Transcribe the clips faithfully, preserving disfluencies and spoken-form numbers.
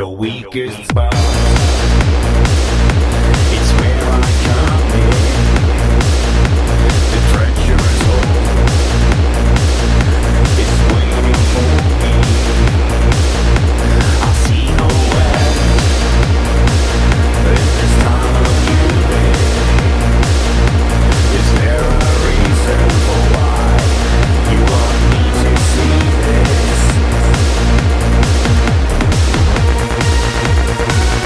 your weakest spot. It's where I come in. The treacherous hole is waiting for me. I see no end in this time of living. Is there a reason for why you want me to see this?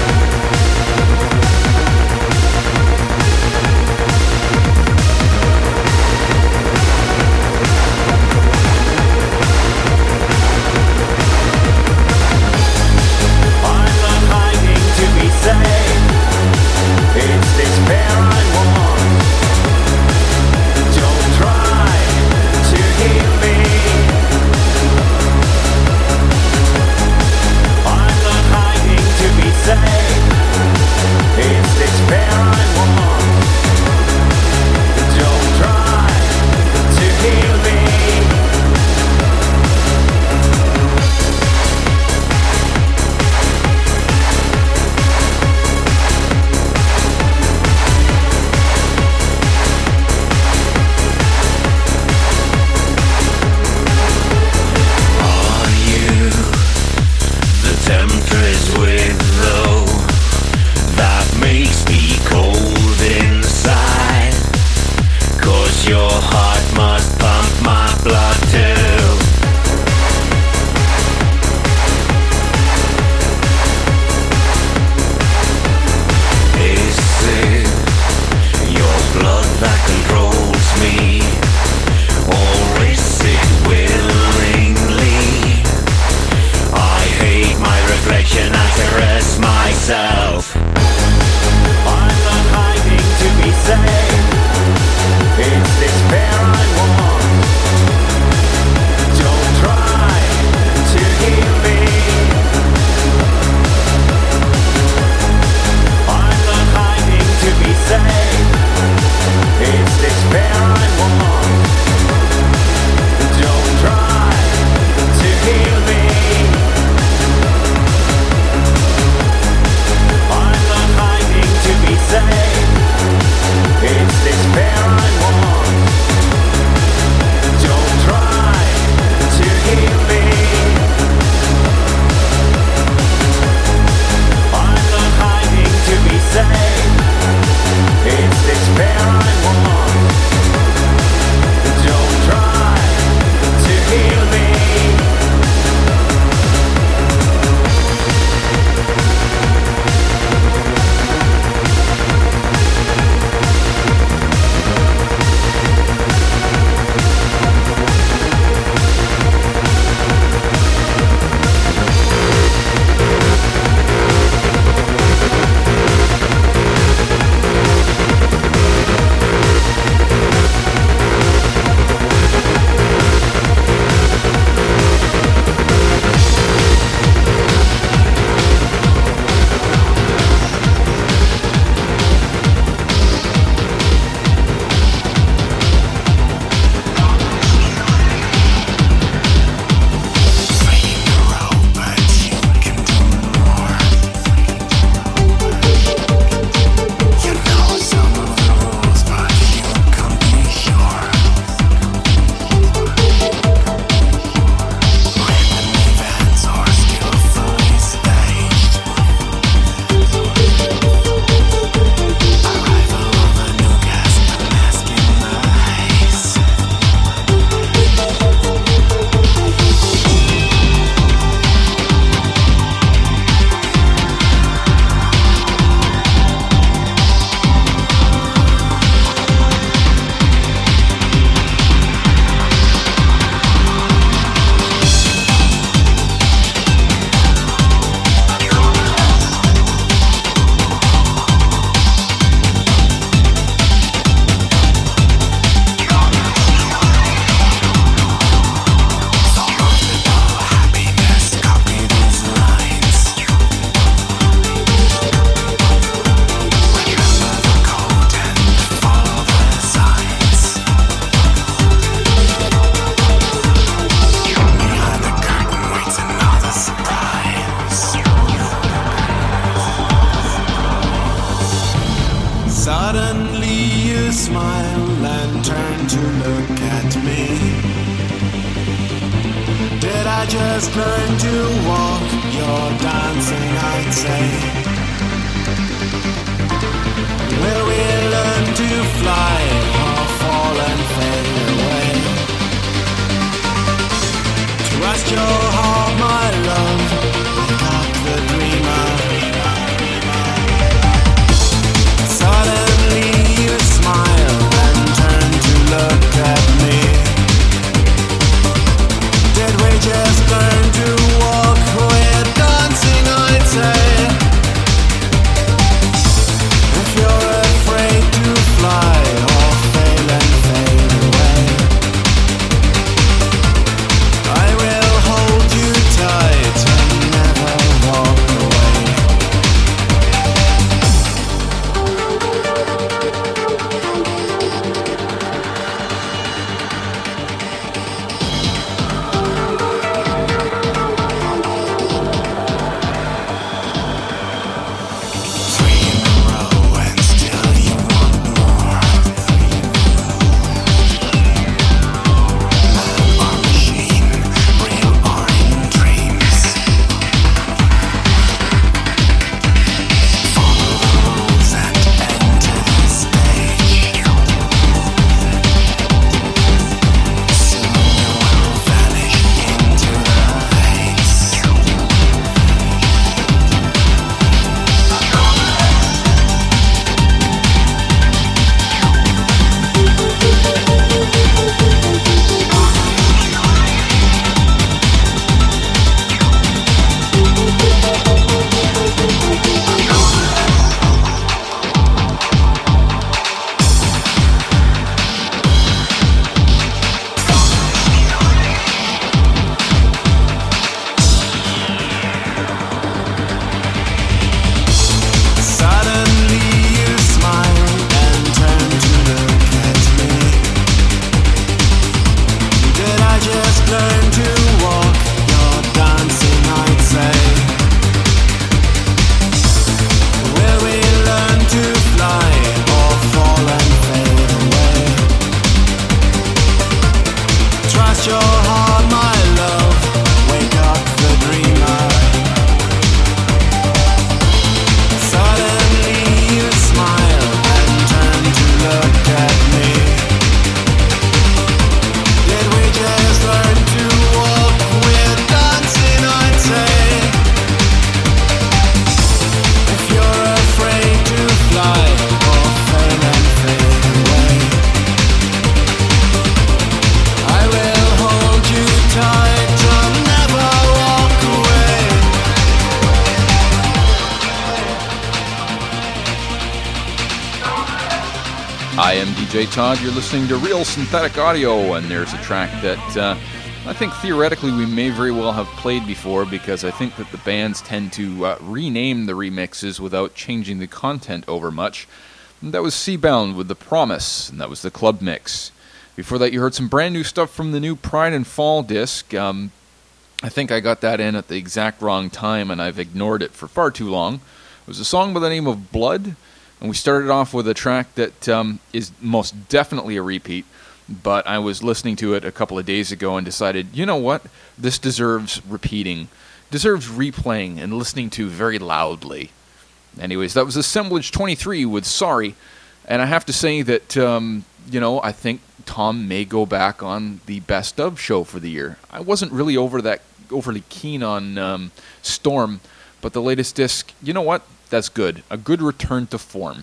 I just learn to walk? You're dancing, I'd say. Will we learn to fly or fall and fade away? Trust your heart, my love. Wake up the dreamer. Suddenly you smile and turn to look at me. Did we just learn to walk? We're dancing, I'd say. If you're afraid to fly or fail and fade away, I will hold you tight and never walk away. Todd, you're listening to Real Synthetic Audio, and there's a track that uh, I think theoretically we may very well have played before, because I think that the bands tend to uh, rename the remixes without changing the content over much. And that was Seabound with The Promise, and that was the club mix. Before that, you heard some brand new stuff from the new Pride and Fall disc. Um, I think I got that in at the exact wrong time, and I've ignored it for far too long. It was a song by the name of Blood. And we started off with a track that um, is most definitely a repeat, but I was listening to it a couple of days ago and decided, you know what, this deserves repeating, deserves replaying and listening to very loudly. Anyways, that was Assemblage twenty-three with Sorry, and I have to say that, um, you know, I think Tom may go back on the Best Of show for the year. I wasn't really over that overly keen on um, Storm, but the latest disc, you know what? That's good. A good return to form.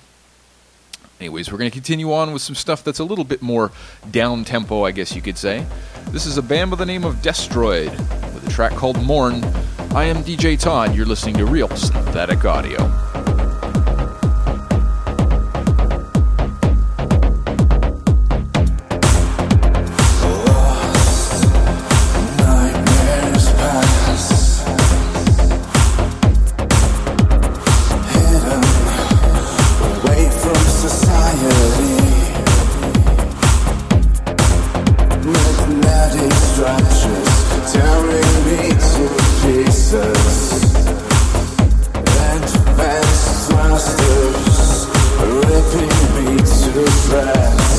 Anyways, we're going to continue on with some stuff that's a little bit more down-tempo, I guess you could say. This is a band by the name of Destroyed, with a track called Mourn. I am D J Todd. You're listening to Real Synthetic Audio.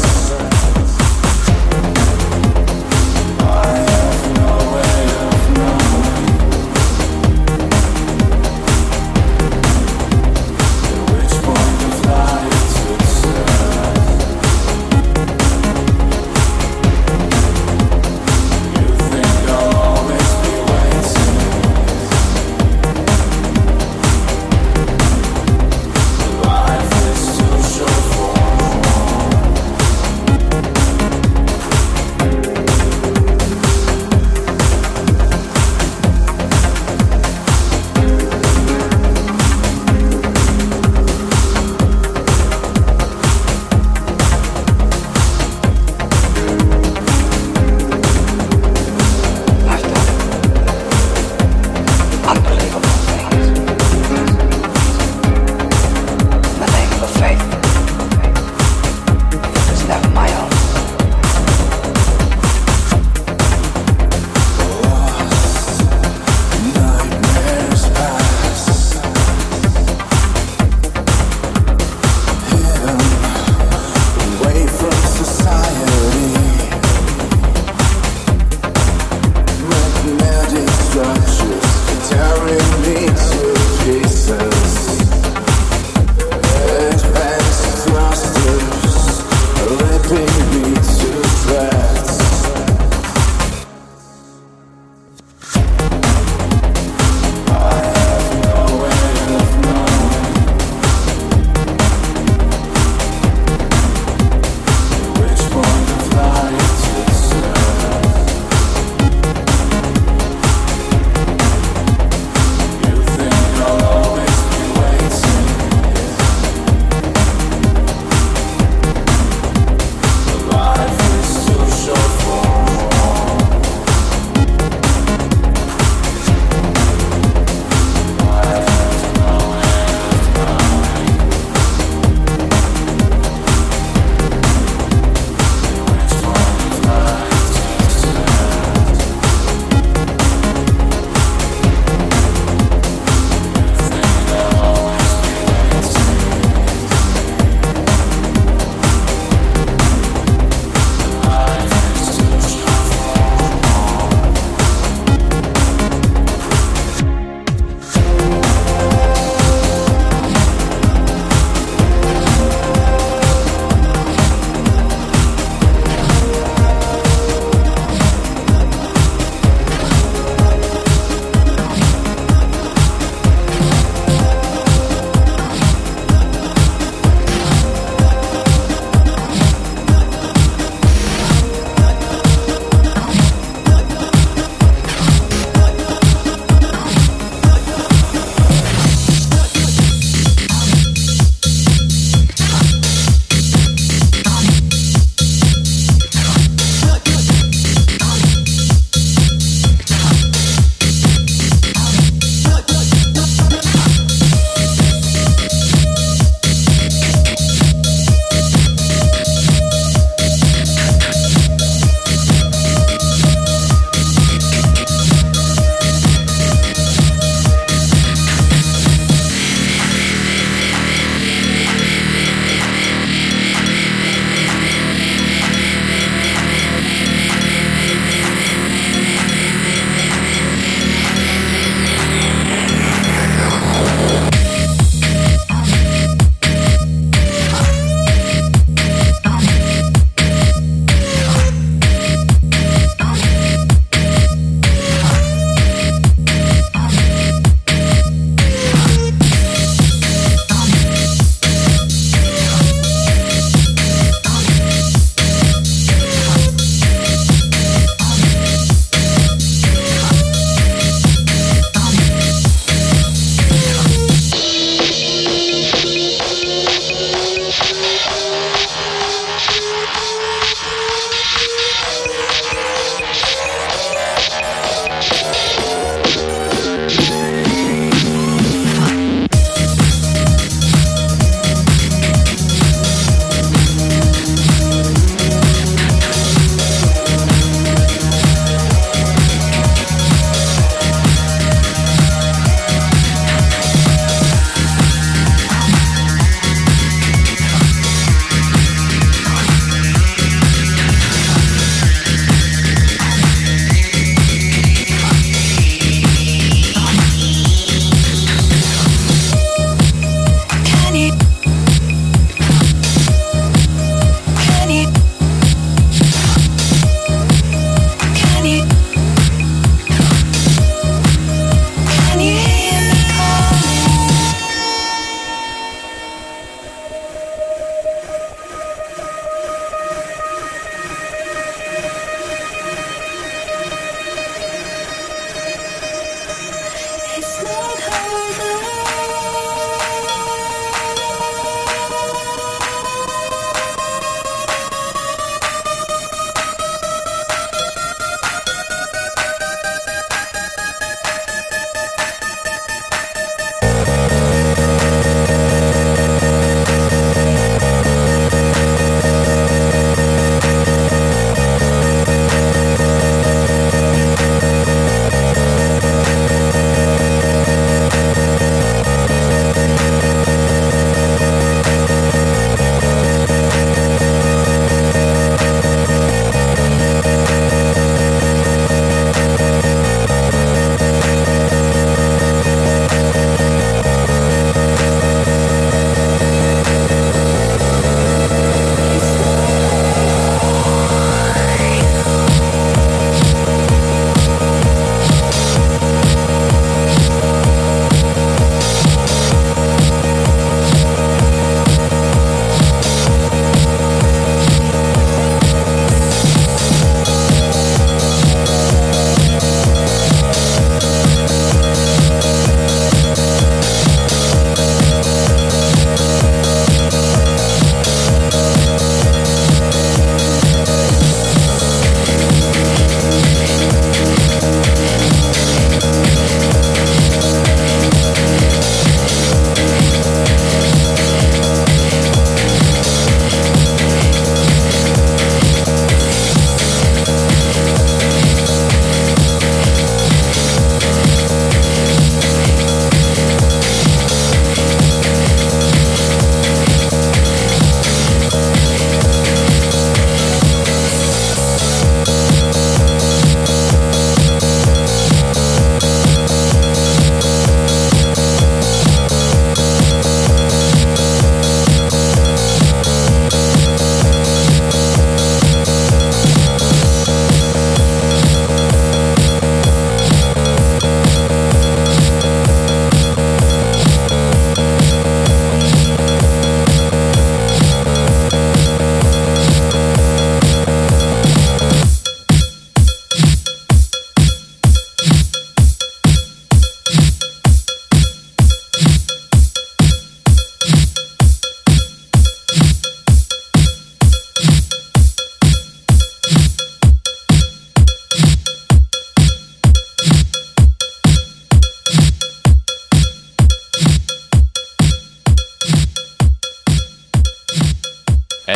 I have no way of knowing.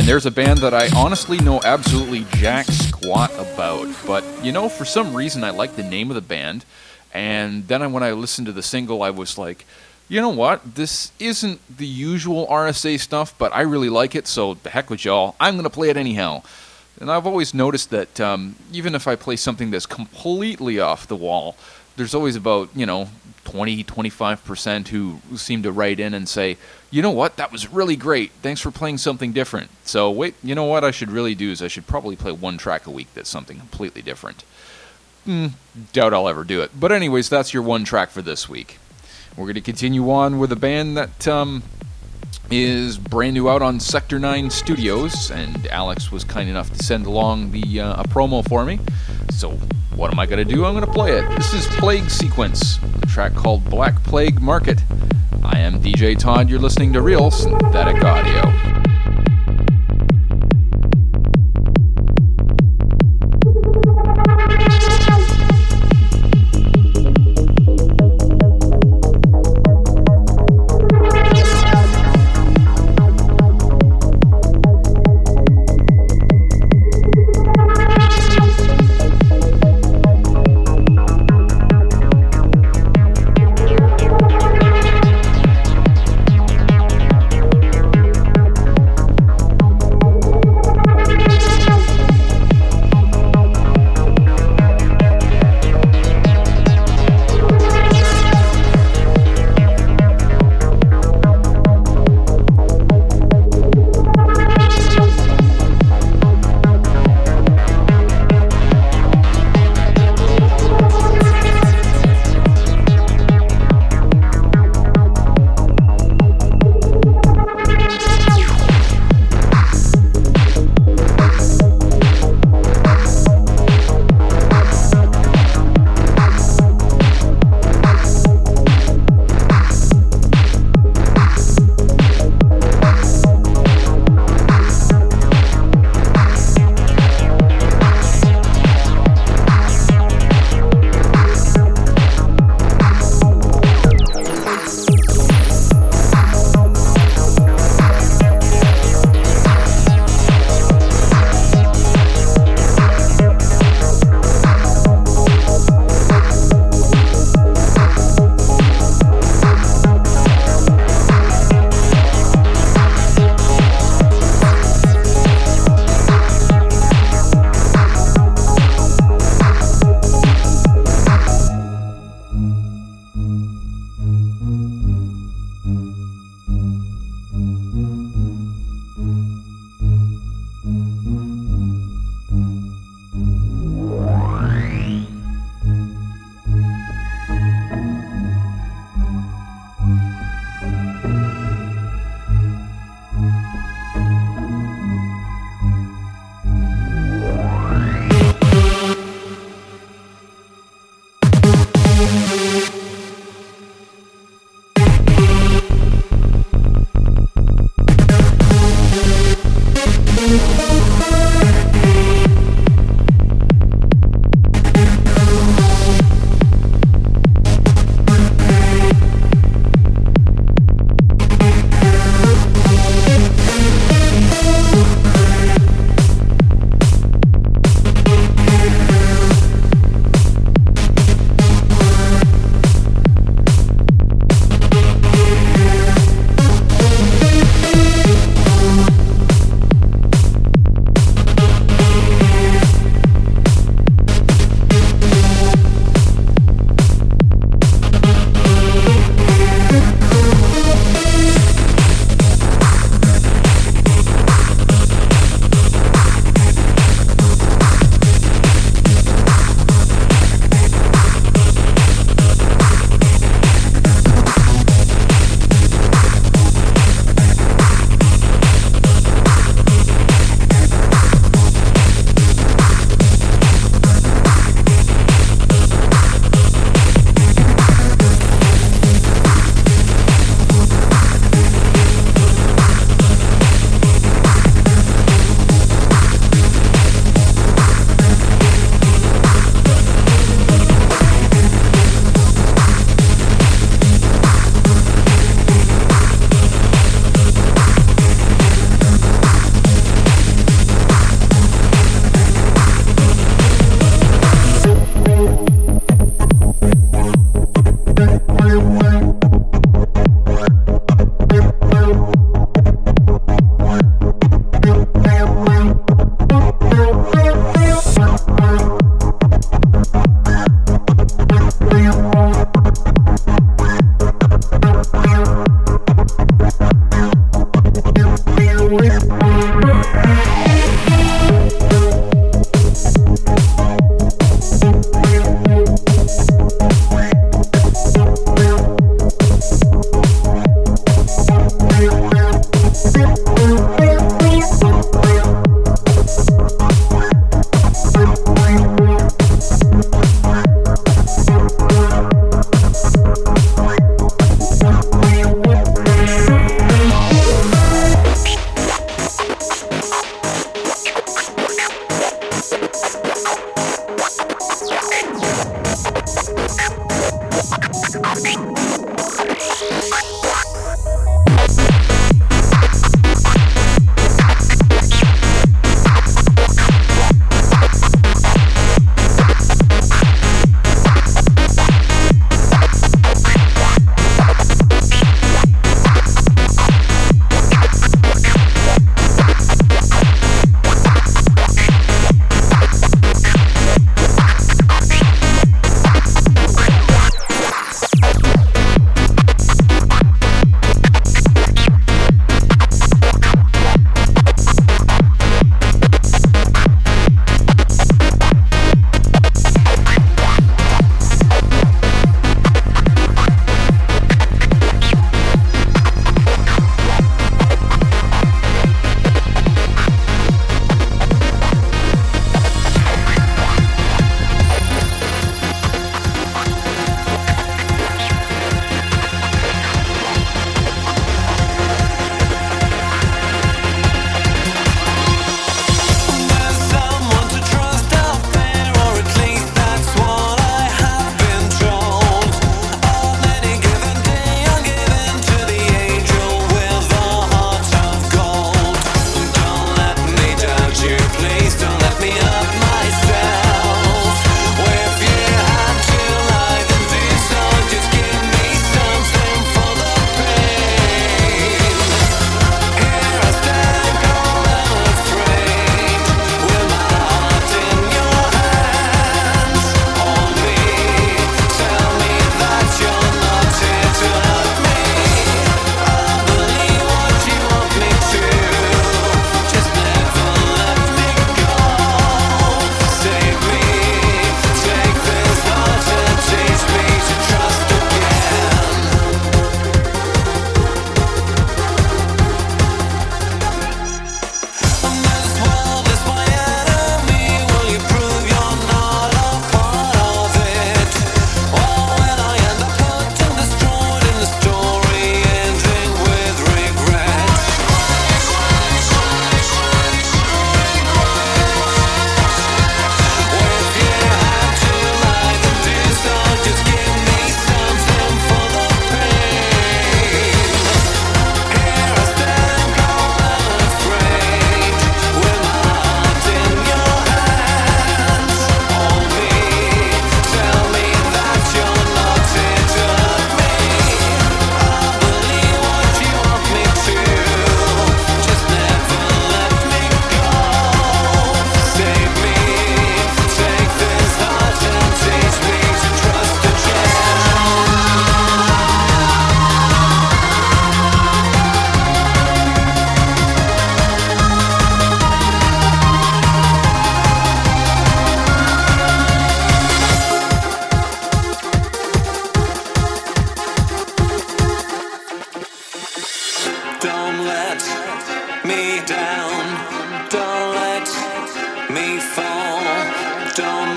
there's a band that I honestly know absolutely jack squat about. But, you know, for some reason I like the name of the band. And then when I listened to the single, I was like, you know what? This isn't the usual R S A stuff, but I really like it, so the heck with y'all. I'm going to play it anyhow. And I've always noticed that um, even if I play something that's completely off the wall, there's always about, you know, twenty, twenty-five percent who seem to write in and say, you know what, that was really great. Thanks for playing something different. So wait, you know what I should really do is I should probably play one track a week that's something completely different. Mm, doubt I'll ever do it. But anyways, that's your one track for this week. We're going to continue on with a band that um, is brand new out on Sector nine Studios, and Alex was kind enough to send along the uh, a promo for me. So what am I going to do? I'm going to play it. This is Plague Sequence, a track called Black Plague Market. I am D J Todd. You're listening to Real Synthetic Audio.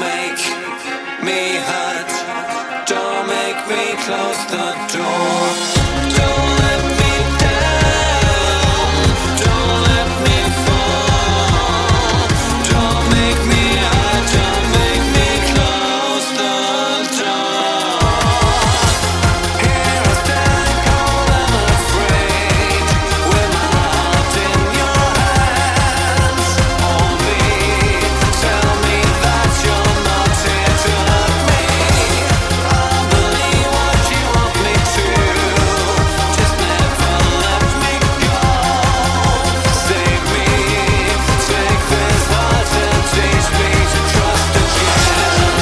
make me hurt. Don't make me close the door. Don't let me down. Don't let me fall. Don't make me hurt. Don't make me close the door. Here I stand cold and afraid, with my heart in your hands. Hold me, tell me that you're not here to hurt me. I'll believe what you want me to. Just never let me go. Save me, take this heart and teach me to trust again.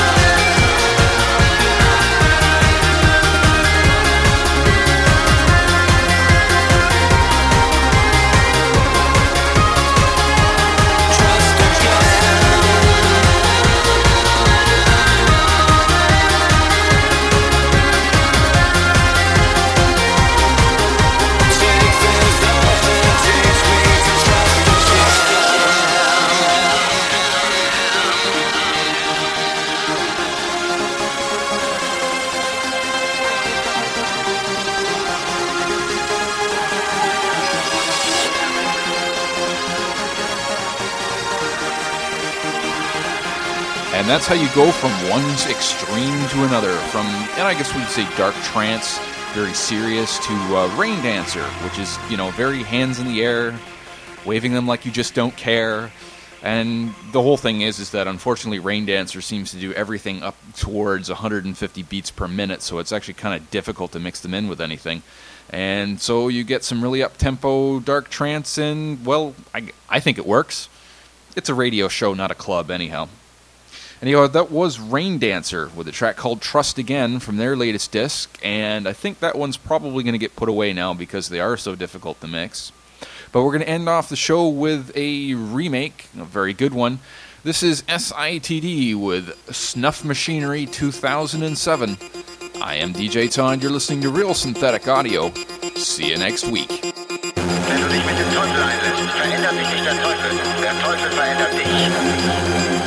Trust Take this heart and teach me to trust And that's how you go from one extreme to another. From, and I guess we'd say dark trance, very serious, to uh, Rain Dancer, which is, you know, very hands in the air, waving them like you just don't care. And the whole thing is, is that unfortunately Rain Dancer seems to do everything up towards one hundred fifty beats per minute, so it's actually kind of difficult to mix them in with anything. And so you get some really up-tempo dark trance, and, well, I, I think it works. It's a radio show, not a club, anyhow. Anyhow, that was Rain Dancer with a track called Trust Again from their latest disc, and I think that one's probably going to get put away now because they are so difficult to mix. But we're going to end off the show with a remake, a very good one. This is S I T D with Snuff Machinery two thousand seven. I am D J Todd, you're listening to Real Synthetic Audio. See you next week. Wenn du dich mit dem Teufel einlässt, verändert sich nicht der Teufel. Der Teufel verändert dich.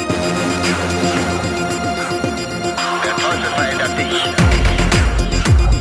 Der Teufel verändert dich.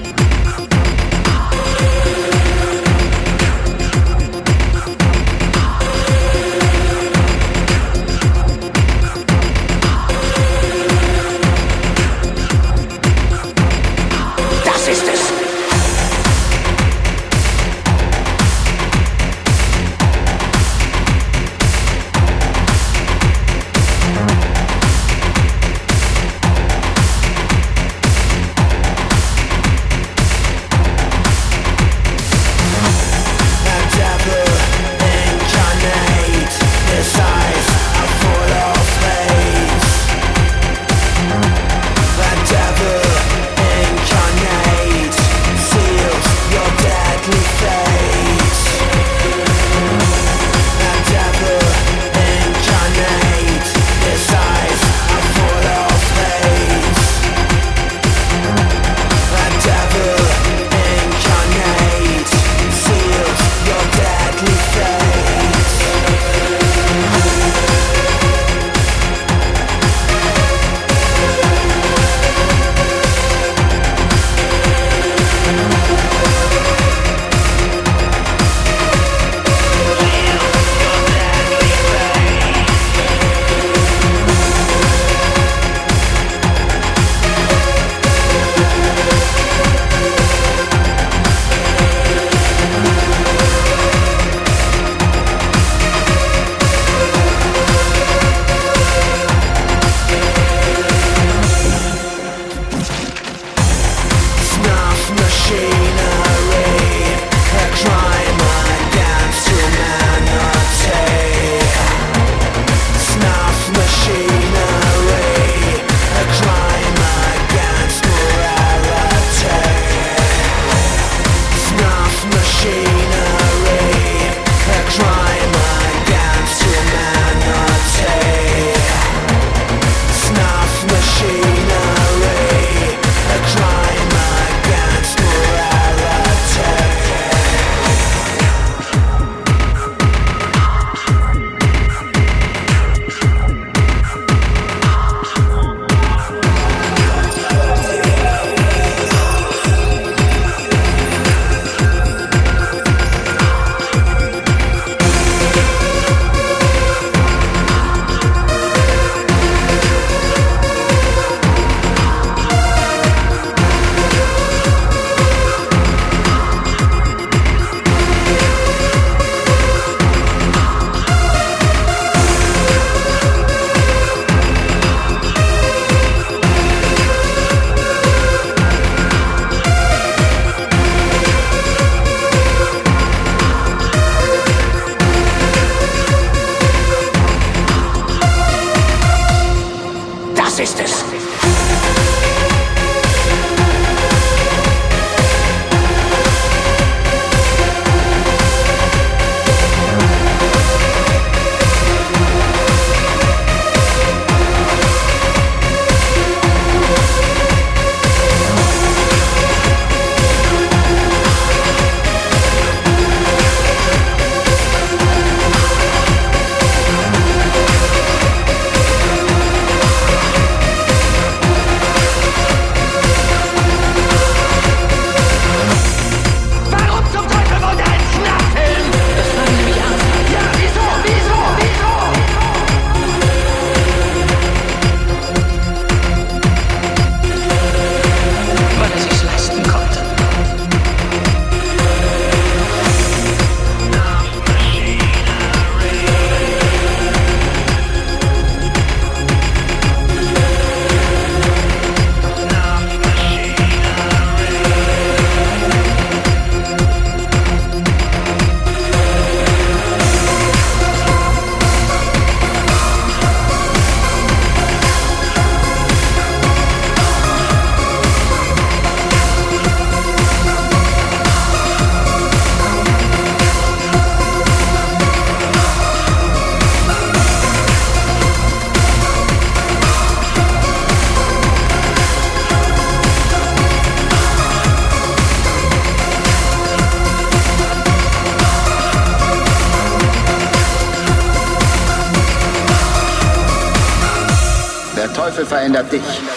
Teufel verändert dich.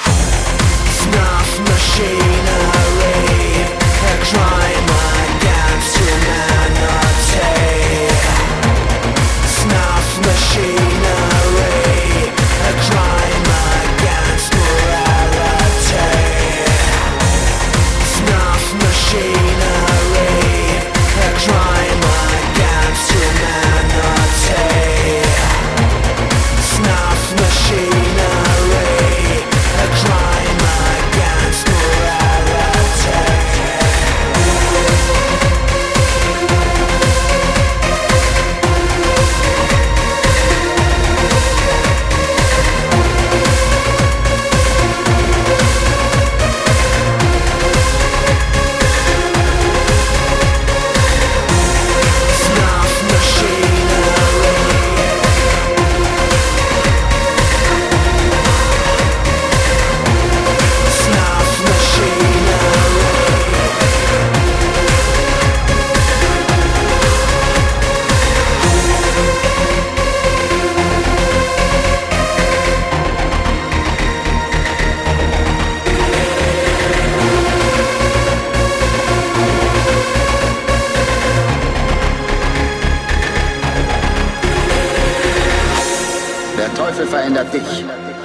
Snuff machinery, a crime against humanity. Snuff machinery, a crime against morality. Snuff machinery, a crime against humanity. Snuff machinery, a crime against morality. Snuff machinery. Snuff Der Teufel verändert dich.